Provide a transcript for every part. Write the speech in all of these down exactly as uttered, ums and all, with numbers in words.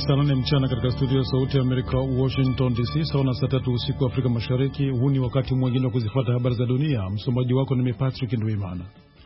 saa nane mchana katika studio ya Sauti ya Amerika Washington D C, sawa na saa tatu usiku Afrika Mashariki. Huu ni wakati mwingine wa kuzifuata habari za dunia. Msomaji wako ni Patrick Ndwimana.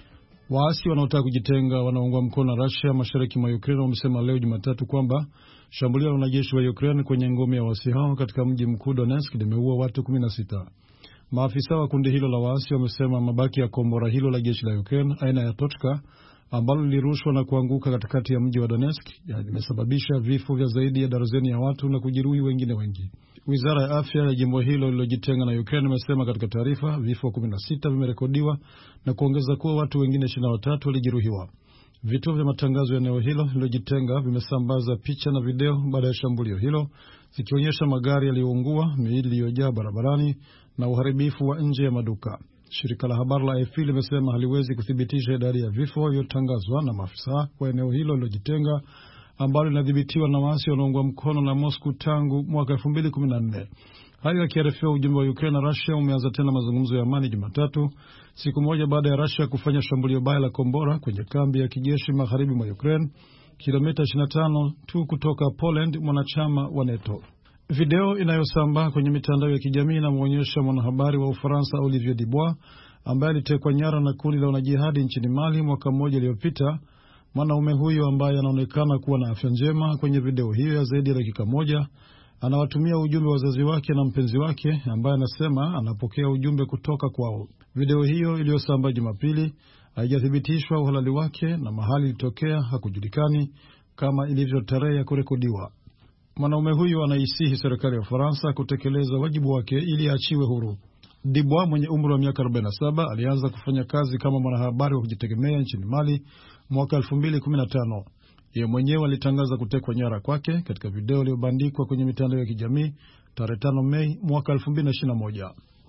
Waasi wanaotaka kujitenga wanaoungwa mkono na Russia mashariki mwa Ukraine wamesema leo Jumatatu kwamba shambulio la wanajeshi wa Ukraine kwenye ngome ya waasi hao katika mji mkuu Donetsk limeua watu kumi na sita. Maafisa wa kundi hilo la waasi wamesema mabaki ya kombora hilo la jeshi la Ukraine aina ya Tochka ambalo lilirushwa na kuanguka katikati ya mji wa Donetsk limesababisha vifo vya zaidi ya darzeni ya watu na kujeruhi wengine wengi. Wizara ya afya ya jimbo hilo lililojitenga na Ukraine imesema katika taarifa vifo kumi na sita vimerekodiwa na kuongeza kuwa watu wengine ishirini na watatu walijeruhiwa. Vituo vya matangazo ya eneo hilo lililojitenga vimesambaza picha na video baada ya shambulio hilo zikionyesha magari yaliyoungua, miili iliyojaa barabarani na uharibifu wa nje ya maduka. Shirika la habari la A F P limesema haliwezi kuthibitisha idadi ya vifo iliyotangazwa na maafisa wa eneo hilo lililojitenga ambalo linadhibitiwa na waasi wanaoungwa mkono na Moscow tangu mwaka elfu mbili kumi na nne. Hayo yakiarifia ujumbe wa Ukraine na Russia umeanza tena mazungumzo ya amani Jumatatu, siku moja baada ya Russia kufanya shambulio baya la kombora kwenye kambi ya kijeshi magharibi mwa Ukraine, kilomita ishirini na tano tu kutoka Poland, mwanachama wa NATO. Video inayosambaa kwenye mitandao ya kijamii inamuonyesha mwanahabari wa Ufaransa Olivier Dubois ambaye alitekwa nyara na kundi la wanajihadi nchini Mali mwaka mmoja uliopita. Mwanaume huyo ambaye anaonekana kuwa na afya njema kwenye video hiyo ya zaidi ya dakika moja anawatumia ujumbe wazazi wake na mpenzi wake ambaye anasema anapokea ujumbe kutoka kwao. Video hiyo iliyosambaa Jumapili haijathibitishwa uhalali wake na mahali ilitokea hakujulikani kama ilivyo tarehe ya kurekodiwa. Mwanaume huyo anaisihi serikali ya Ufaransa kutekeleza wajibu wake ili aachiwe huru. Dubois mwenye umri wa miaka arobaini na saba alianza kufanya kazi kama mwanahabari wa kujitegemea nchini Mali mwaka elfu mbili kumi na tano. Yeye mwenyewe alitangaza kutekwa nyara kwake katika video iliyobandikwa kwenye mitandao ya kijamii tarehe tano Mei mwaka elfu mbili ishirini na moja.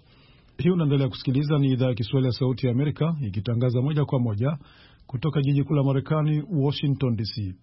Hii unaendelea kusikiliza, ni idhaa ya Kiswahili ya Sauti ya Amerika ikitangaza moja kwa moja kutoka jiji kuu la Marekani Washington D C.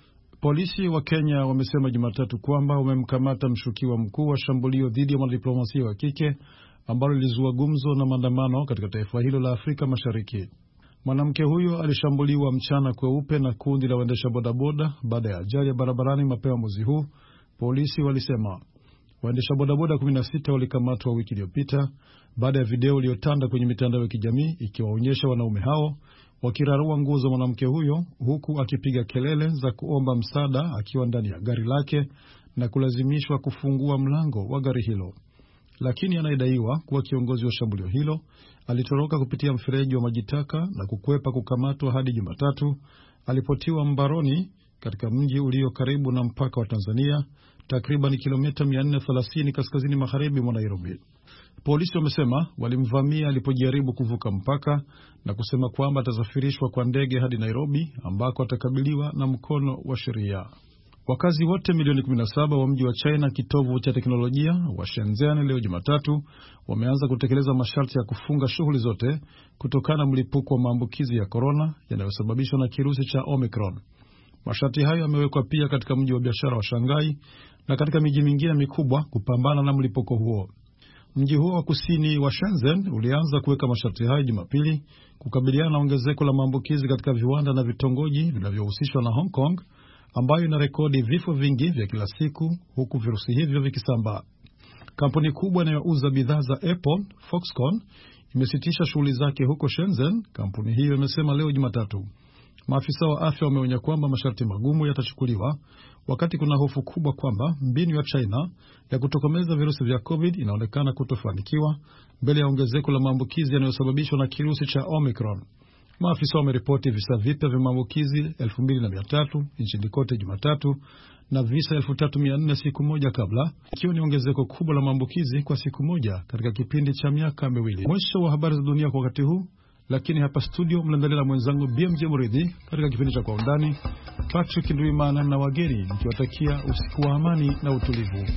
Polisi wa Kenya wamesema Jumatatu kwamba wamemkamata mshukiwa mkuu wa shambulio dhidi ya mwanadiplomasia wa kike ambalo lilizua gumzo na maandamano katika taifa hilo la Afrika Mashariki. Mwanamke huyo alishambuliwa mchana kweupe na kundi la waendesha bodaboda baada ya ajali ya barabarani mapema mwezi huu, polisi walisema. Waendesha bodaboda kumi na sita walikamatwa wiki iliyopita baada ya video iliyotanda kwenye mitandao ya kijamii ikiwaonyesha wanaume hao wakirarua nguo za mwanamke huyo huku akipiga kelele za kuomba msaada akiwa ndani ya gari lake na kulazimishwa kufungua mlango wa gari hilo. Lakini anayedaiwa kuwa kiongozi wa shambulio hilo alitoroka kupitia mfereji wa majitaka na kukwepa kukamatwa hadi Jumatatu alipotiwa mbaroni katika mji ulio karibu na mpaka wa Tanzania, takriban kilomita mia nne thelathini kaskazini magharibi mwa Nairobi. Polisi wamesema walimvamia alipojaribu kuvuka mpaka na kusema kwamba atasafirishwa kwa ndege hadi Nairobi ambako atakabiliwa na mkono wa sheria. Wakazi wote milioni kumi na saba wa mji wa China kitovu cha teknolojia wa Shenzhen leo Jumatatu wameanza kutekeleza masharti ya kufunga shughuli zote kutokana na mlipuko wa maambukizi ya corona yanayosababishwa na kirusi cha Omicron. Masharti hayo yamewekwa pia katika mji wa biashara wa Shanghai na katika miji mingine mikubwa kupambana na mlipuko huo. Mji huo wa kusini wa Shenzhen ulianza kuweka masharti hayo Jumapili kukabiliana na ongezeko la maambukizi katika viwanda na vitongoji vinavyohusishwa na Hong Kong ambayo ina rekodi vifo vingi vya kila siku huku virusi hivyo vikisambaa. Kampuni kubwa inayouza bidhaa za Apple, Foxconn, imesitisha shughuli zake huko Shenzhen, kampuni hiyo imesema leo Jumatatu. Maafisa wa afya wameonya kwamba masharti magumu yatachukuliwa wakati kuna hofu kubwa kwamba mbinu ya China ya kutokomeza virusi vya COVID inaonekana kutofanikiwa mbele ya ongezeko la maambukizi yanayosababishwa na kirusi cha Omicron. Maafisa wameripoti visa vipya vya maambukizi elfu mbili na mia tatu nchini kote Jumatatu na visa elfu tatu mia nne siku moja kabla, ikiwa ni ongezeko kubwa la maambukizi kwa siku moja katika kipindi cha miaka miwili. Mwisho wa habari za dunia kwa wakati huu, lakini hapa studio mnaendelea na mwenzangu B M J Muridhi katika kipindi cha Kwa Undani. Patrick Ndwimana na wageni nikiwatakia usiku wa amani na utulivu.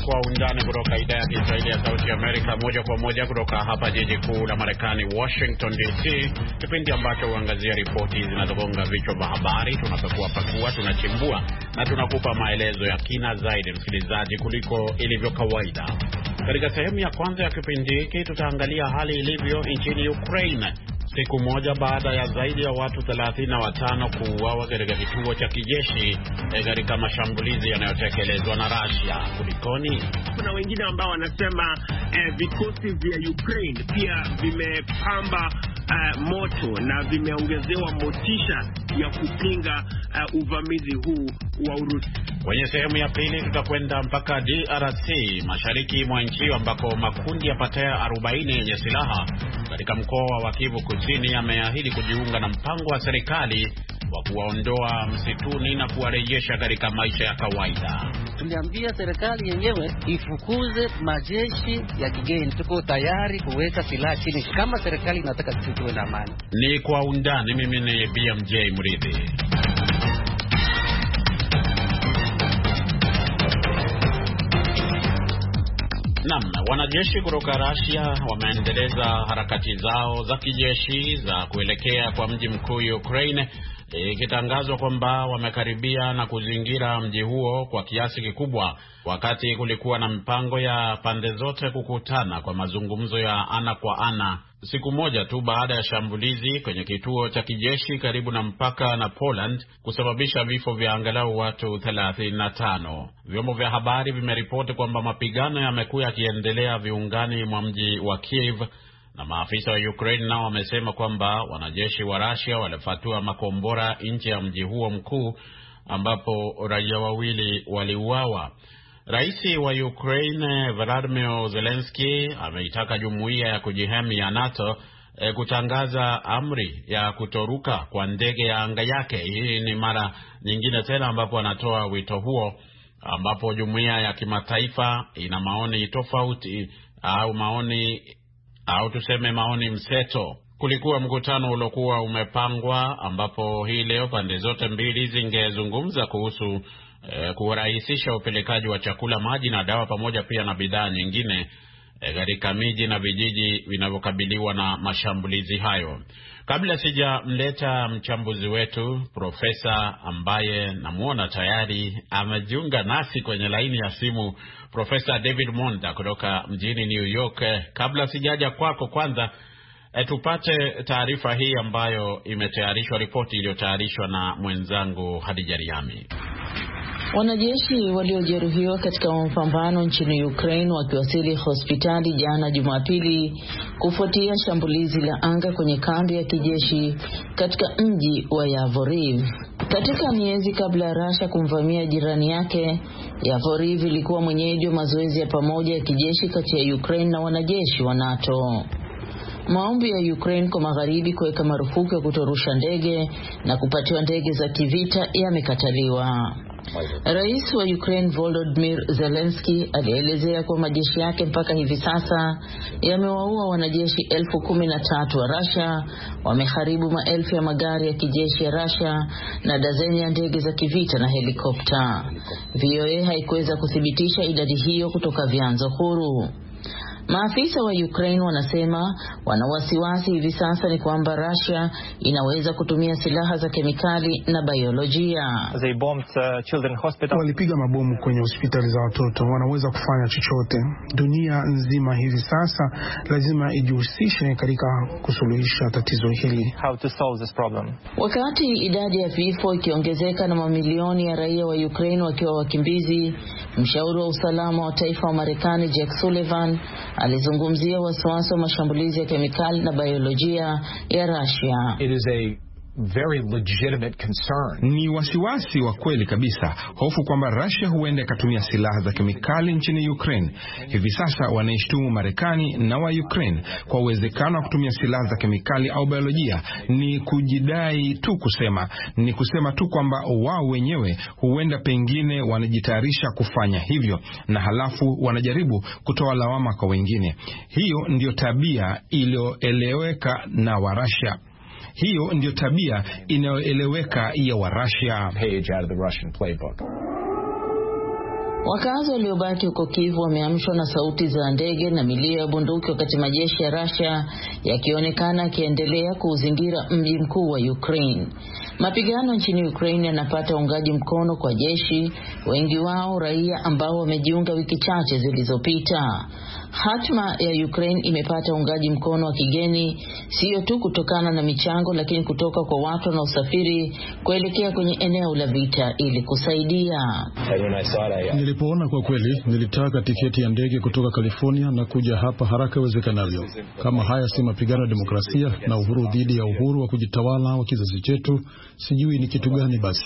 Kwa Undani kutoka idhaa ya Kiswahili ya Sauti ya Amerika, moja kwa moja kutoka hapa jiji kuu la Marekani, Washington D C. Kipindi ambacho huangazia ripoti zinazogonga vichwa vya habari. Tunapekua pakua, tunachimbua na tunakupa maelezo ya kina zaidi, msikilizaji, kuliko ilivyo kawaida. Katika sehemu ya kwanza ya kipindi hiki tutaangalia hali ilivyo nchini Ukraine, siku moja baada ya zaidi ya watu thelathini na watano kuuawa katika kituo cha kijeshi katika mashambulizi yanayotekelezwa na Russia. Kulikoni? Kuna wengine ambao wanasema eh, vikosi vya Ukraine pia vimepamba eh, moto na vimeongezewa motisha ya kupinga eh, uvamizi huu wa Urusi. Kwenye sehemu ya pili tutakwenda mpaka D R C, mashariki mwa nchi, ambako makundi yapataya arobaini yenye silaha katika mkoa wa Kivu Kusini yameahidi kujiunga na mpango wa serikali wa kuwaondoa msituni na kuwarejesha katika maisha ya kawaida. Tuliambia serikali yenyewe ifukuze majeshi ya kigeni. Tuko tayari kuweka silaha chini kama serikali inataka sisi tuwe na amani. Ni Kwa Undani. Mimi ni B M J Mridhi. Naam, wanajeshi kutoka Russia wameendeleza harakati zao za kijeshi za kuelekea kwa mji mkuu Ukraine, ikitangazwa kwamba wamekaribia na kuzingira mji huo kwa kiasi kikubwa, wakati kulikuwa na mpango ya pande zote kukutana kwa mazungumzo ya ana kwa ana siku moja tu baada ya shambulizi kwenye kituo cha kijeshi karibu na mpaka na Poland kusababisha vifo vya angalau watu thelathini na tano. Vyombo vya habari vimeripoti kwamba mapigano yamekuwa yakiendelea viungani mwa mji wa Kiev, na maafisa wa Ukraine nao wamesema kwamba wanajeshi wa Russia walifatua makombora nje ya mji huo mkuu, ambapo raia wawili waliuawa. Rais wa Ukraine Volodymyr Zelensky ameitaka jumuiya ya kujihami ya NATO e, kutangaza amri ya kutoruka kwa ndege ya anga yake. Hii ni mara nyingine tena ambapo anatoa wito huo, ambapo jumuiya ya kimataifa ina maoni tofauti au maoni au tuseme maoni mseto. Kulikuwa mkutano uliokuwa umepangwa ambapo hii leo pande zote mbili zingezungumza kuhusu E, kurahisisha upelekaji wa chakula, maji na dawa, pamoja pia na bidhaa nyingine katika e, miji na vijiji vinavyokabiliwa na mashambulizi hayo. Kabla sijamleta mchambuzi wetu profesa ambaye namuona tayari amejiunga nasi kwenye laini ya simu, Profesa David Monda kutoka mjini New York, kabla sijaja kwako, kwanza e, tupate taarifa hii ambayo imetayarishwa, ripoti iliyotayarishwa na mwenzangu Hadija Riami. Wanajeshi waliojeruhiwa katika mapambano nchini Ukraine wakiwasili hospitali jana Jumapili kufuatia shambulizi la anga kwenye kambi ya kijeshi katika mji wa Yavoriv. Katika miezi kabla ya Russia kumvamia jirani yake, Yavoriv ilikuwa mwenyeji wa mazoezi ya pamoja ya kijeshi kati ya Ukraine na wanajeshi wa NATO. Maombi ya Ukraine kwa magharibi kuweka marufuku ya kutorusha ndege na kupatiwa ndege za kivita yamekataliwa. Rais wa Ukraine Volodymyr Zelensky alielezea kwa majeshi yake mpaka hivi sasa yamewaua wanajeshi elfu kumi na tatu wa Russia, wameharibu maelfu ya magari ya kijeshi ya Russia na dazeni ya ndege za kivita na helikopta. V O A haikuweza kuthibitisha idadi hiyo kutoka vyanzo huru. Maafisa wa Ukraine wanasema wana wasiwasi hivi sasa ni kwamba Russia inaweza kutumia silaha za kemikali na biolojia. They bombed uh, children hospital. Walipiga mabomu kwenye hospitali za watoto. Wanaweza kufanya chochote. Dunia nzima hivi sasa lazima ijihusishe katika kusuluhisha tatizo hili. How to solve this problem. Wakati idadi ya vifo ikiongezeka na mamilioni ya raia wa Ukraine wakiwa wakimbizi, mshauri wa usalama wa taifa wa Marekani Jack Sullivan alizungumzia wasiwasi wa mashambulizi ya kemikali na biolojia ya Russia. It is a very legitimate concern. Ni wasiwasi wa kweli kabisa, hofu kwamba Russia huenda ikatumia silaha za kemikali nchini Ukraine. Hivi sasa wanaishtumu Marekani na wa Ukraine kwa uwezekano wa kutumia silaha za kemikali au biolojia. Ni kujidai tu kusema, ni kusema tu kwamba wao wenyewe huenda pengine wanajitayarisha kufanya hivyo, na halafu wanajaribu kutoa lawama kwa wengine. Hiyo ndio tabia iliyoeleweka na wa Russia. Hiyo ndio tabia inayoeleweka ya wa Russia. Page out of the Russian playbook. Wakazi waliobaki huko Kiev wameamshwa na sauti za ndege na milio ya bunduki wakati majeshi ya Russia yakionekana yakiendelea kuuzingira mji mkuu wa Ukraine. Mapigano nchini Ukraine yanapata uungaji mkono kwa jeshi, wengi wao raia ambao wamejiunga wiki chache zilizopita. Hatma ya Ukraine imepata uungaji mkono wa kigeni, sio tu kutokana na michango lakini kutoka kwa watu na usafiri kuelekea kwenye eneo la vita ili kusaidia. Nilipoona kwa kweli, nilitaka tiketi ya ndege kutoka California na kuja hapa haraka iwezekanavyo. Kama haya si mapigano ya demokrasia na uhuru dhidi ya uhuru wa kujitawala wa kizazi chetu, sijui ni kitu gani basi.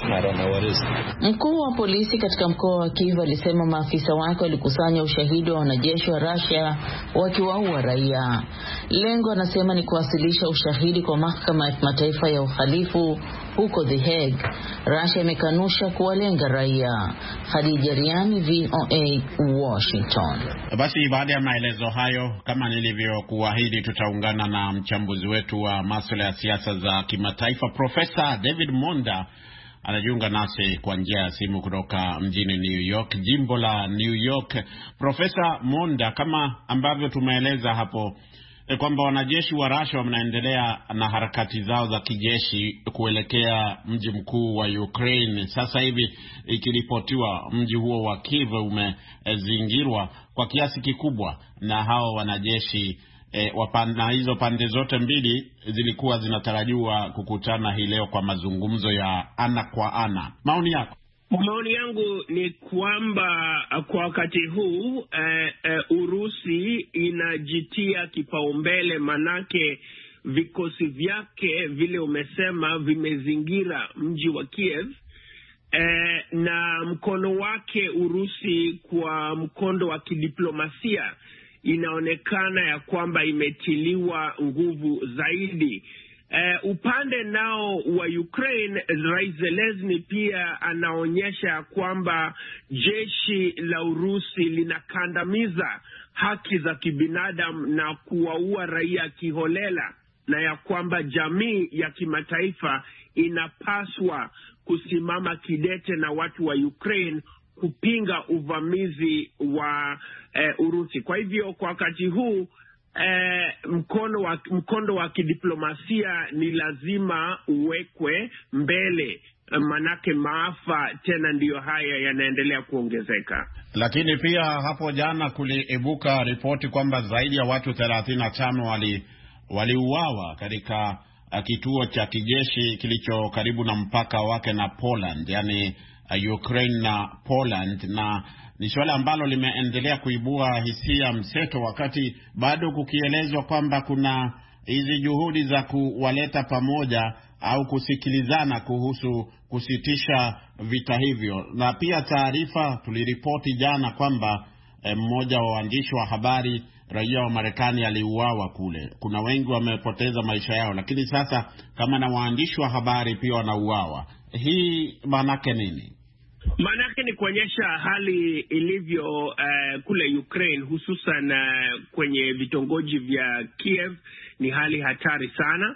Mkuu wa polisi katika mkoa wa Kiev alisema maafisa wake walikusanya ushahidi wa wanajeshi wa Russia wakiwaua raia. Lengo anasema ni kuwasilisha ushahidi kwa mahakama ya kimataifa ya uhalifu huko The Hague. Russia imekanusha kuwalenga raia. Khadija Riami, V O A, Washington. Basi baada ya maelezo hayo, kama nilivyokuahidi, tutaungana na mchambuzi wetu wa masuala ya siasa za kimataifa Profesa David Monda. Anajiunga nasi kwa njia ya simu kutoka mjini New York, jimbo la New York. Profesa Monda, kama ambavyo tumeeleza hapo e, kwamba wanajeshi wa Russia wanaendelea na harakati zao za kijeshi kuelekea mji mkuu wa Ukraine. Sasa hivi ikiripotiwa mji huo wa Kiev umezingirwa kwa kiasi kikubwa na hao wanajeshi. E, wapanda hizo pande zote mbili zilikuwa zinatarajiwa kukutana hii leo kwa mazungumzo ya ana kwa ana. Maoni yako? Maoni yangu ni kwamba kwa wakati huu eh, eh, Urusi inajitia kipaumbele, manake vikosi vyake vile umesema vimezingira mji wa Kiev. Eh, na mkono wake Urusi kwa mkondo wa kidiplomasia inaonekana ya kwamba imetiliwa nguvu zaidi. Uh, upande nao wa Ukraine, Rais Zelensky pia anaonyesha kwamba jeshi la Urusi linakandamiza haki za kibinadamu na kuwaua raia kiholela, na ya kwamba jamii ya kimataifa inapaswa kusimama kidete na watu wa Ukraine kupinga uvamizi wa eh, Urusi. Kwa hivyo kwa wakati huu eh, mkono wa mkondo wa kidiplomasia ni lazima uwekwe mbele, manake maafa tena ndiyo haya yanaendelea kuongezeka. Lakini pia hapo jana kuliibuka ripoti kwamba zaidi ya watu thelathini na tano wali waliuawa katika uh, kituo cha kijeshi kilicho karibu na mpaka wake na Poland, yani uh, Ukraine na Poland, na ni swala ambalo limeendelea kuibua hisia mseto, wakati bado kukielezwa kwamba kuna hizi juhudi za kuwaleta pamoja au kusikilizana kuhusu kusitisha vita hivyo. Na pia taarifa tuliripoti jana kwamba eh, mmoja wa waandishi wa habari raia wa Marekani aliuawa kule. Kuna wengi wamepoteza maisha yao, lakini sasa kama na waandishi wa habari pia wanauawa. Hii maanake nini? Maanake ni kuonyesha hali ilivyo uh, kule Ukraine, hususan uh, kwenye vitongoji vya Kiev. Ni hali hatari sana,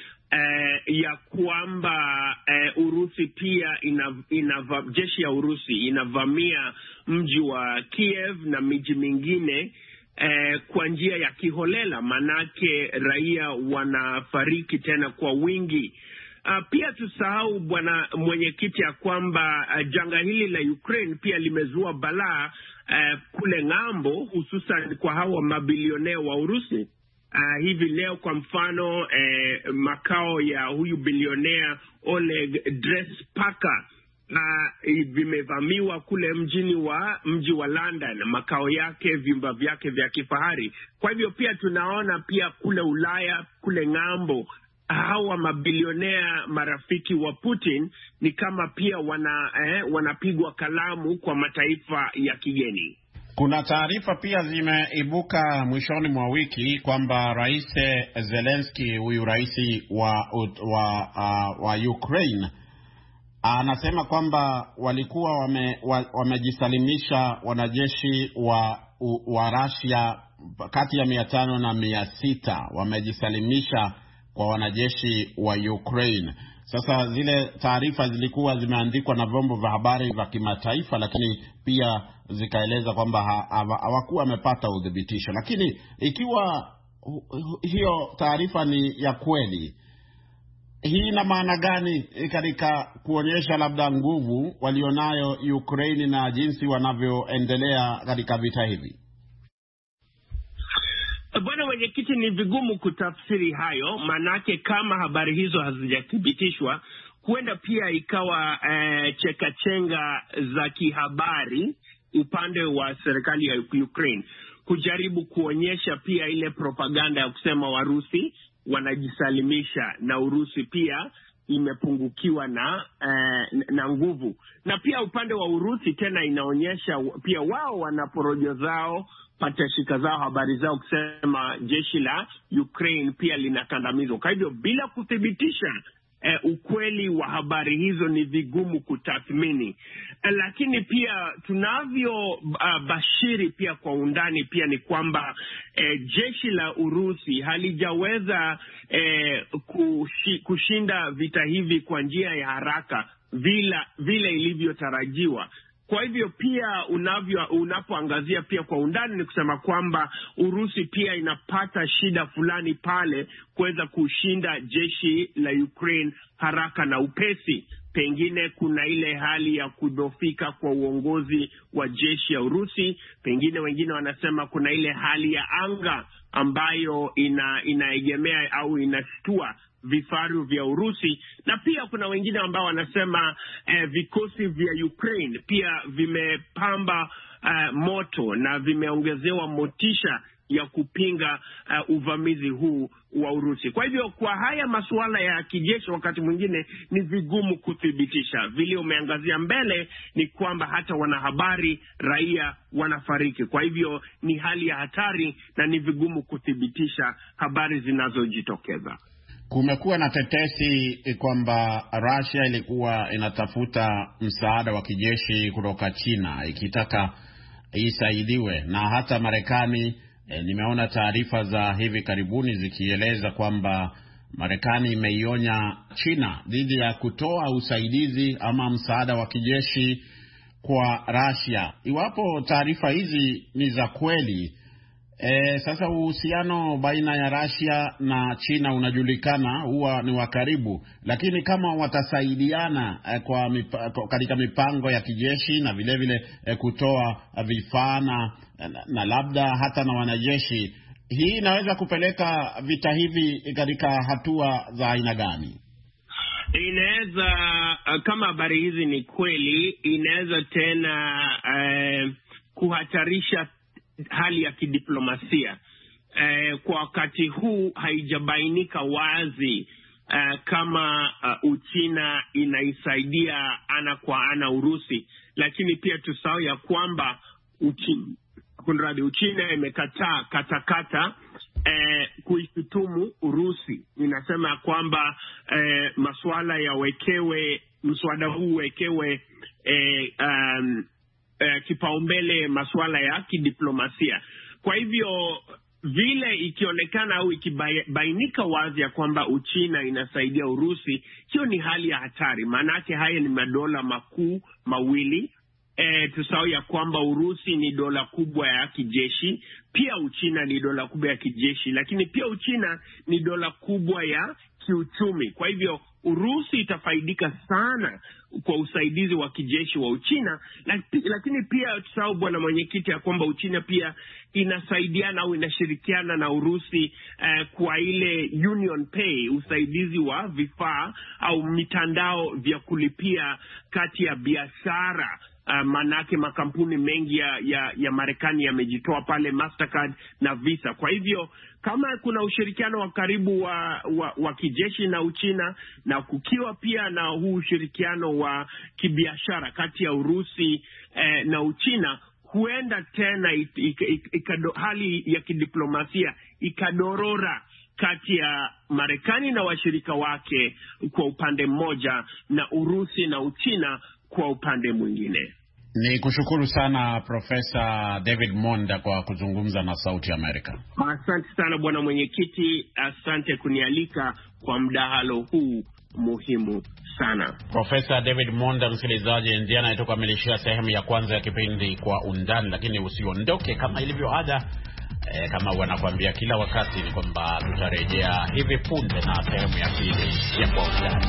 uh, ya kwamba uh, Urusi pia ina, ina, jeshi ya Urusi inavamia mji wa Kiev na miji mingine uh, kwa njia ya kiholela, manake raia wanafariki tena kwa wingi. Uh, pia tusahau bwana mwenyekiti ya kwamba uh, janga hili la Ukraine pia limezua balaa uh, kule ng'ambo, hususan kwa hawa mabilionea wa Urusi. Uh, hivi leo kwa mfano uh, makao ya huyu bilionea Oleg Despaka uh, vimevamiwa kule mjini wa mji wa London, makao yake, vyumba vyake vya kifahari. Kwa hivyo pia tunaona pia kule Ulaya, kule ng'ambo, hawa mabilionea marafiki wa Putin ni kama pia wana eh, wanapigwa kalamu kwa mataifa ya kigeni. Kuna taarifa pia zimeibuka mwishoni mwa wiki kwamba Rais Zelensky, huyu rais wa wa, uh, wa Ukraine, anasema kwamba walikuwa wame, wamejisalimisha wanajeshi wa wa Russia kati ya mia tano na mia sita wamejisalimisha kwa wanajeshi wa Ukraine. Sasa zile taarifa zilikuwa zimeandikwa na vyombo vya habari vya kimataifa, lakini pia zikaeleza kwamba hawakuwa wamepata udhibitisho. Lakini ikiwa hiyo taarifa ni ya kweli, hii ina maana gani katika kuonyesha labda nguvu walionayo Ukraine na jinsi wanavyoendelea katika vita hivi? Bwana mwenyekiti, ni vigumu kutafsiri hayo, manake kama habari hizo hazijathibitishwa, huenda pia ikawa eh, chekachenga za kihabari upande wa serikali ya Ukraine kujaribu kuonyesha pia ile propaganda ya kusema Warusi wanajisalimisha na Urusi pia imepungukiwa na eh, na nguvu. Na pia upande wa Urusi tena inaonyesha pia wao wana porojo zao, patashika zao, habari zao kusema jeshi la Ukraine pia linakandamizwa. Kwa hivyo bila kuthibitisha eh, ukweli wa habari hizo ni vigumu kutathmini. Eh, lakini pia tunavyo uh, bashiri pia kwa undani pia ni kwamba eh, jeshi la Urusi halijaweza eh, kushi, kushinda vita hivi kwa njia ya haraka vila, vile ilivyotarajiwa. Kwa hivyo pia unavyo unapoangazia pia kwa undani ni kusema kwamba Urusi pia inapata shida fulani pale kuweza kushinda jeshi la Ukraine haraka na upesi. Pengine kuna ile hali ya kudhoofika kwa uongozi wa jeshi ya Urusi. Pengine wengine wanasema kuna ile hali ya anga ambayo ina inaegemea au inashtua vifaru vya Urusi, na pia kuna wengine ambao wanasema eh, vikosi vya Ukraine pia vimepamba eh, moto na vimeongezewa motisha ya kupinga uh, uvamizi huu wa Urusi. Kwa hivyo kwa haya masuala ya kijeshi wakati mwingine ni vigumu kuthibitisha. Vile umeangazia mbele ni kwamba hata wanahabari raia wanafariki. Kwa hivyo ni hali ya hatari na ni vigumu kuthibitisha habari zinazojitokeza. Kumekuwa na tetesi kwamba Russia ilikuwa inatafuta msaada wa kijeshi kutoka China ikitaka isaidiwe, na hata Marekani e, nimeona taarifa za hivi karibuni zikieleza kwamba Marekani imeionya China dhidi ya kutoa usaidizi ama msaada wa kijeshi kwa Russia. Iwapo taarifa hizi ni za kweli, E, sasa uhusiano baina ya Russia na China unajulikana huwa ni wa karibu, lakini kama watasaidiana e, kwa mipa, katika mipango ya kijeshi na vile vile e, kutoa vifaa na, na labda hata na wanajeshi, hii inaweza kupeleka vita hivi katika hatua za aina gani? Inaweza, kama habari hizi ni kweli, inaweza tena eh, kuhatarisha hali ya kidiplomasia. Eh, kwa wakati huu haijabainika wazi eh, kama uh, Uchina inaisaidia ana kwa ana Urusi, lakini pia tusahau ya kwamba Uchina, kunradi Uchina imekataa katakata eh, kuishutumu Urusi. Inasema kwamba eh, masuala ya wekewe, mswada huu wekewe eh, um, Uh, kipaumbele masuala ya kidiplomasia. Kwa hivyo vile ikionekana au ikibainika wazi ya kwamba Uchina inasaidia Urusi, hiyo ni hali ya hatari. Maanake haya ni madola makuu mawili. E, tusahau ya kwamba Urusi ni dola kubwa ya kijeshi, pia Uchina ni dola kubwa ya kijeshi, lakini pia Uchina ni dola kubwa ya kiuchumi. Kwa hivyo Urusi itafaidika sana kwa usaidizi wa kijeshi wa Uchina, lakini pia tusahau bwana mwenyekiti ya kwamba Uchina pia inasaidiana au inashirikiana na Urusi eh, kwa ile Union Pay, usaidizi wa vifaa au mitandao vya kulipia kati ya biashara. Uh, manake makampuni mengi ya, ya, ya Marekani yamejitoa pale, Mastercard na Visa. Kwa hivyo kama kuna ushirikiano wa karibu wa, wa, wa kijeshi na Uchina, na kukiwa pia na huu ushirikiano wa kibiashara kati ya Urusi eh, na Uchina, huenda tena it, it, it, ikado, hali ya kidiplomasia ikadorora kati ya Marekani na washirika wake kwa upande mmoja na Urusi na Uchina kwa upande mwingine. Ni kushukuru sana Profesa David Monda kwa kuzungumza na Sauti Amerika. Asante sana bwana mwenyekiti, asante kunialika kwa mdahalo huu muhimu sana. Profesa David Monda, msikilizaji, ndiye anayetukamilishia sehemu ya kwanza ya kipindi Kwa Undani, lakini usiondoke kama ilivyo ada. E, kama wanakuambia kila wakati ni kwamba tutarejea hivi punde na sehemu ya pili ya Kwa Undani.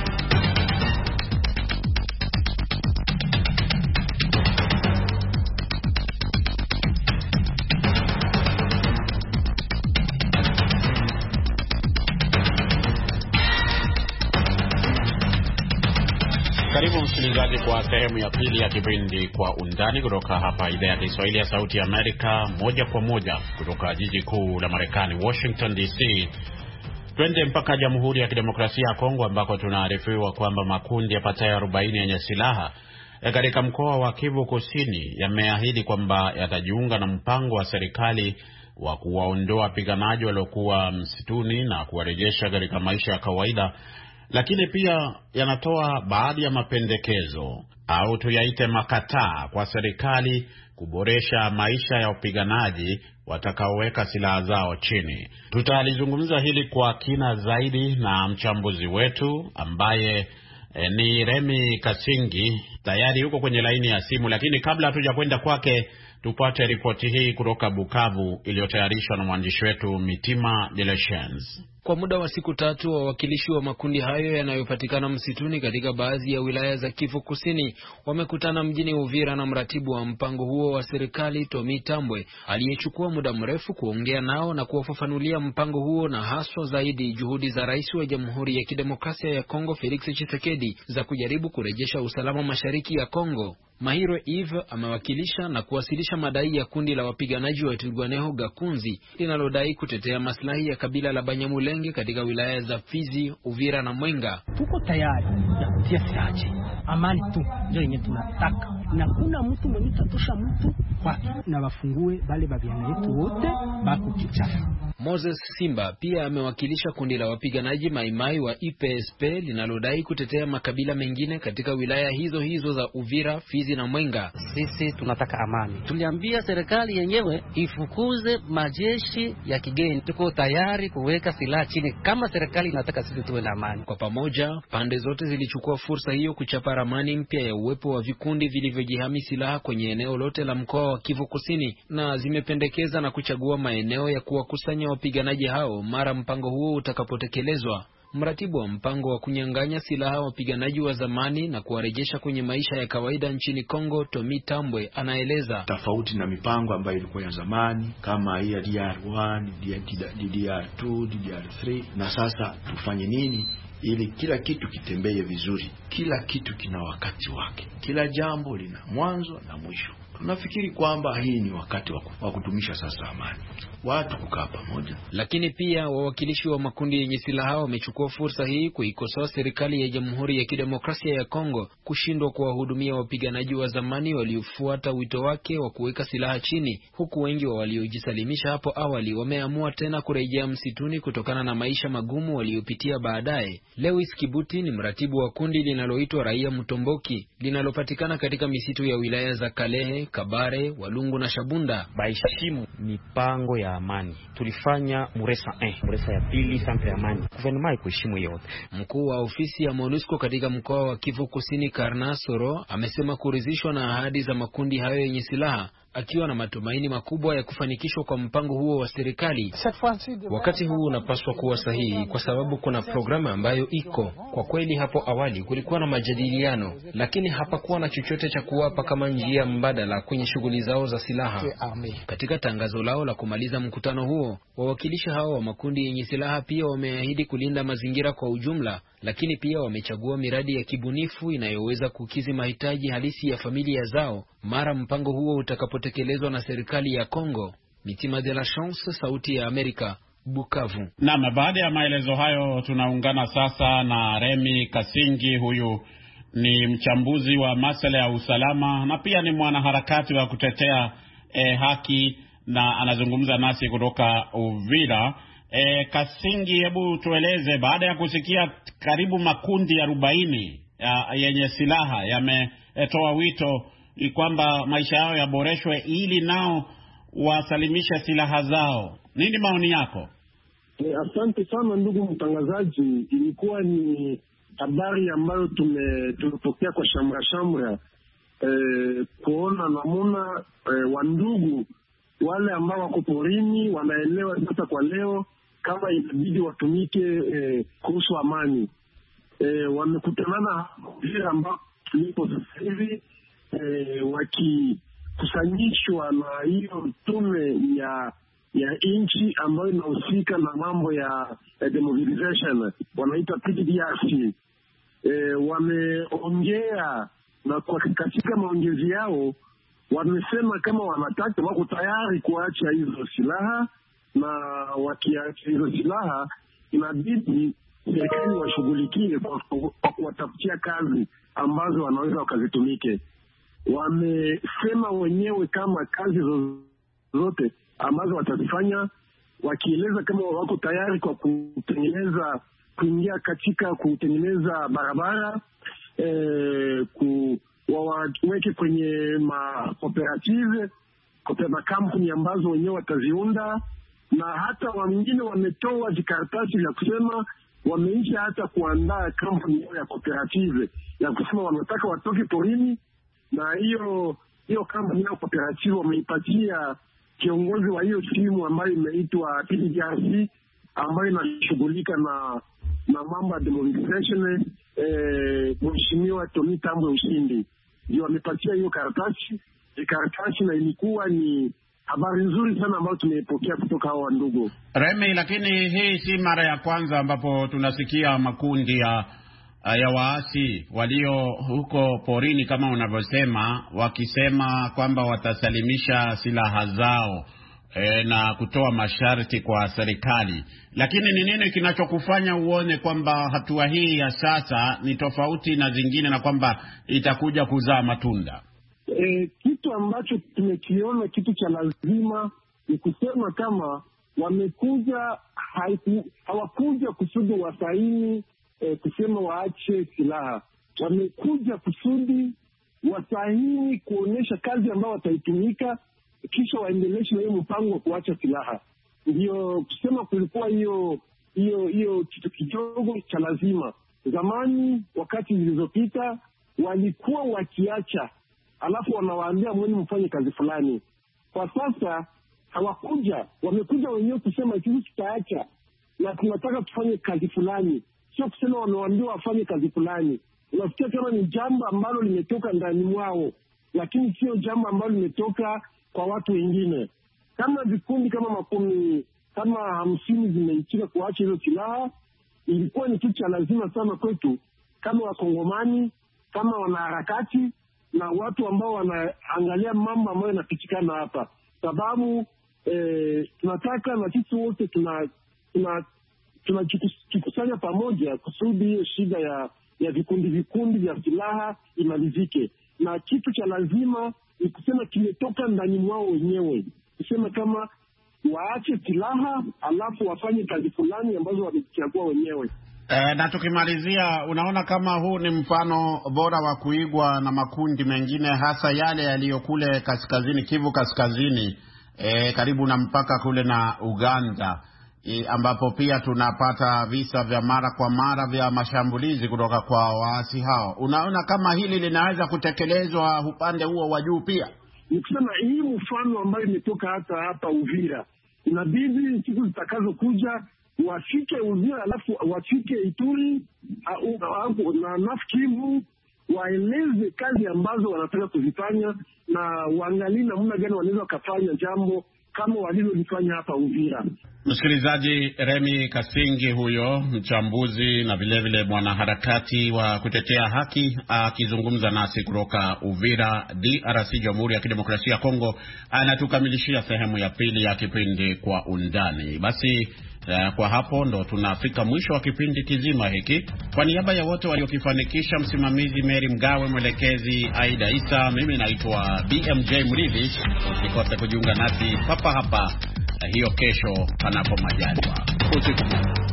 Karibu msikilizaji kwa sehemu ya pili ya kipindi Kwa Undani kutoka hapa idhaa ya Kiswahili ya Sauti ya Amerika, moja kwa moja kutoka jiji kuu la Marekani, Washington D C. Twende mpaka Jamhuri ya Kidemokrasia ya Kongo ambako tunaarifiwa kwamba makundi yapatayo arobaini yenye silaha katika mkoa wa Kivu Kusini yameahidi kwamba yatajiunga na mpango wa serikali wa kuwaondoa wapiganaji waliokuwa msituni na kuwarejesha katika maisha ya kawaida, lakini pia yanatoa baadhi ya mapendekezo au tuyaite makataa kwa serikali kuboresha maisha ya wapiganaji watakaoweka silaha zao chini. Tutalizungumza hili kwa kina zaidi na mchambuzi wetu ambaye e, ni Remi Kasingi, tayari yuko kwenye laini ya simu, lakini kabla hatuja kwenda kwake tupate ripoti hii kutoka Bukavu iliyotayarishwa na mwandishi wetu Mitima Delechens. Kwa muda wa siku tatu, wawakilishi wa makundi hayo yanayopatikana msituni katika baadhi ya wilaya za Kivu Kusini wamekutana mjini Uvira na mratibu wa mpango huo wa serikali Tomi Tambwe, aliyechukua muda mrefu kuongea nao na kuwafafanulia mpango huo na haswa zaidi juhudi za Rais wa Jamhuri ya Kidemokrasia ya Kongo Felix Tshisekedi za kujaribu kurejesha usalama mashariki ya Kongo. Mahiro Eve amewakilisha na kuwasilisha madai ya kundi la wapiganaji wa Twirwaneho Gakunzi linalodai kutetea maslahi ya kabila la Banyamulenge katika wilaya za Fizi, Uvira na Mwenga. Tuko tayari ya kutia silaha, amani tu ndio yenye tunataka, na kuna mtu mwenye tatosha mtu kwake, na wafungue bale babiana yetu wote bako kichafu. Moses Simba pia amewakilisha kundi la wapiganaji Maimai wa I P S P linalodai kutetea makabila mengine katika wilaya hizo hizo za Uvira, Fizi na Mwenga. Sisi tunataka amani. Tuliambia serikali yenyewe ifukuze majeshi ya kigeni. Tuko tayari kuweka silaha chini kama serikali inataka sisi tuwe na amani. Kwa pamoja, pande zote zilichukua fursa hiyo kuchapa ramani mpya ya uwepo wa vikundi vilivyojihami silaha kwenye eneo lote la mkoa wa Kivu Kusini, na zimependekeza na kuchagua maeneo ya kuwakusanya wapiganaji hao mara mpango huo utakapotekelezwa. Mratibu wa mpango wa kunyang'anya silaha wapiganaji wa zamani na kuwarejesha kwenye maisha ya kawaida nchini Kongo, Tomi Tambwe, anaeleza tofauti na mipango ambayo ilikuwa ya zamani kama hii ya D R one, D D R two, D D R three, na sasa tufanye nini ili kila kitu kitembee vizuri. Kila kitu kina wakati wake, kila jambo lina mwanzo na mwisho. Tunafikiri kwamba hii ni wakati wa kutumisha sasa amani, watu kukaa pamoja. Lakini pia wawakilishi wa makundi yenye silaha wamechukua fursa hii kuikosoa serikali ya Jamhuri ya Kidemokrasia ya Kongo kushindwa kuwahudumia wapiganaji wa zamani waliofuata wito wake wa kuweka silaha chini, huku wengi wa waliojisalimisha hapo awali wameamua tena kurejea msituni kutokana na maisha magumu waliopitia baadaye. Lewis Kibuti ni mratibu wa kundi linaloitwa Raia Mutomboki linalopatikana katika misitu ya wilaya za Kalehe, Kabare, Walungu na Shabunda. Baishimu mipango ya amani. Tulifanya Muresa eh, Muresa ya pili santre amani. Gouvernement ikuheshimu yote. Mkuu wa ofisi ya MONUSCO katika mkoa wa Kivu Kusini Karna Soro amesema kuridhishwa na ahadi za makundi hayo yenye silaha, akiwa na matumaini makubwa ya kufanikishwa kwa mpango huo wa serikali. Wakati huu unapaswa kuwa sahihi kwa sababu kuna programu ambayo iko. Kwa kweli hapo awali kulikuwa na majadiliano, lakini hapakuwa na chochote cha kuwapa kama njia mbadala kwenye shughuli zao za silaha. Katika tangazo lao la kumaliza mkutano huo, wawakilishi hao wa makundi yenye silaha pia wameahidi kulinda mazingira kwa ujumla, lakini pia wamechagua miradi ya kibunifu inayoweza kukidhi mahitaji halisi ya familia zao mara mpango huo utakapotekelezwa na serikali ya Kongo. Mitima de la Chance, Sauti ya Amerika, Bukavu. Naam, baada ya maelezo hayo tunaungana sasa na Remi Kasingi. Huyu ni mchambuzi wa masuala ya usalama na pia ni mwanaharakati wa kutetea eh, haki, na anazungumza nasi kutoka Uvira. E, Kasingi, hebu tueleze, baada ya kusikia karibu makundi arobaini ya, yenye silaha yametoa wito kwamba maisha yao yaboreshwe ili nao wasalimisha silaha zao, nini maoni yako? E, asante sana ndugu mtangazaji. Ilikuwa ni habari ambayo tume tumepokea kwa shamra shamra eh, kuona namuna eh, wandugu wale ambao wako porini wanaelewa sasa kwa leo kama inabidi watumike eh, kuhusu amani. Eh, wamekutanana vile ambao tulipo sasa hivi eh, wakikusanyishwa na hiyo tume ya ya nchi ambayo inahusika na mambo ya eh, demobilization wanaita P D R C. Eh, wameongea na kwa katika maongezi yao wamesema kama wanataka wako tayari kuacha hizo silaha, na wakiacha hizo silaha inabidi serikali washughulikie kwa, kwa kuwatafutia kazi ambazo wanaweza wakazitumike. Wamesema wenyewe kama kazi zote ambazo watazifanya, wakieleza kama wako tayari kwa kutengeneza kuingia katika kutengeneza barabara, eh, ku waweke kwenye ma cooperative kwa kampuni ambazo wenyewe wataziunda, na hata wengine wametoa vikaratasi vya kusema wameisha hata kuandaa kampuni ya cooperative ya kusema wanataka watoke porini, na hiyo hiyo kampuni ya cooperative wameipatia kiongozi wa hiyo timu ambayo imeitwa P D R C ambayo inashughulika na na mambo ya demobilization, eh, Mheshimiwa Tony Tambwe Ushindi ndio wamepatia hiyo karatasi karatasi, na ilikuwa ni habari nzuri sana ambayo tumeipokea kutoka hao ndugu Remi. Lakini hii si mara ya kwanza ambapo tunasikia makundi ya ya waasi walio huko porini kama unavyosema wakisema kwamba watasalimisha silaha zao e, na kutoa masharti kwa serikali. Lakini ni nini kinachokufanya uone kwamba hatua hii ya sasa ni tofauti na zingine na kwamba itakuja kuzaa matunda? E, kitu ambacho tumekiona kitu cha lazima ni kusema kama wamekuja hawakuja kusudi wasaini e, kusema waache silaha. Wamekuja kusudi wasaini kuonesha kazi ambayo wataitumika kisha waendeleshe na hiyo mpango wa kuacha silaha. Ndio kusema kulikuwa hiyo hiyo hiyo kitu kidogo cha lazima. Zamani wakati zilizopita walikuwa wakiacha alafu wanawaambia mwenu mfanye kazi fulani. Kwa sasa hawakuja, wamekuja wenyewe kusema sisi tutaacha na tunataka tufanye kazi fulani, sio kusema wamewaambiwa wafanye kazi fulani. Unafikia kama ni jambo ambalo limetoka ndani mwao, lakini sio jambo ambalo limetoka kwa watu wengine. Kama vikundi kama makumi kama hamsini zimeitika kuacha hizo silaha, ilikuwa ni kitu cha lazima sana kwetu kama Wakongomani, kama wanaharakati na watu ambao wanaangalia mambo ambayo yanapitikana hapa, sababu eh, tunataka na sisi wote tuna tuna tunajikusanya pamoja kusudi hiyo shida ya ya vikundi vikundi vya silaha imalizike. Na kitu cha lazima ni kusema kimetoka ndani mwao wenyewe, kusema kama waache silaha alafu wafanye kazi fulani ambazo wamechagua wenyewe. E, na tukimalizia, unaona kama huu ni mfano bora wa kuigwa na makundi mengine, hasa yale yaliyokule kaskazini, Kivu Kaskazini, e, karibu na mpaka kule na Uganda, e, ambapo pia tunapata visa vya mara kwa mara vya mashambulizi kutoka kwa waasi hao. Unaona kama hili linaweza kutekelezwa upande huo wa juu pia? Ni kusema hii mfano ambayo imetoka hata hapa Uvira, inabidi siku zitakazokuja wafike Uvira alafu wafike Ituri na North Kivu, waeleze kazi ambazo wanataka kuzifanya na waangalie namna gani wanaweza kufanya jambo kama walilolifanya hapa Uvira. Msikilizaji, Remi Kasingi huyo mchambuzi na vile vile mwanaharakati wa kutetea haki akizungumza nasi kutoka Uvira, D R C, Jamhuri ya Kidemokrasia ya Kongo, anatukamilishia sehemu ya pili ya kipindi Kwa Undani. Basi Uh, kwa hapo ndo tunafika mwisho wa kipindi kizima hiki. Kwa niaba ya wote waliokifanikisha, msimamizi Mary Mgawe, mwelekezi Aida Isa, mimi naitwa B M J Mridhi. Usikose kujiunga nasi papa hapa hiyo kesho panapo majaliwa. Usiku mwema.